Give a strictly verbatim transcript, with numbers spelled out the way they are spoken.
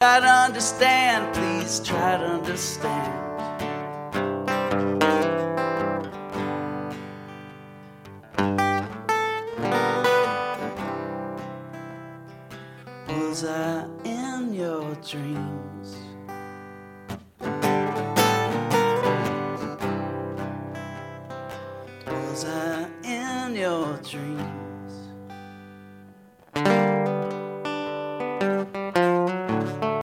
Try to understand, please try to understand. Was I in your dreams? Was I in your dreams?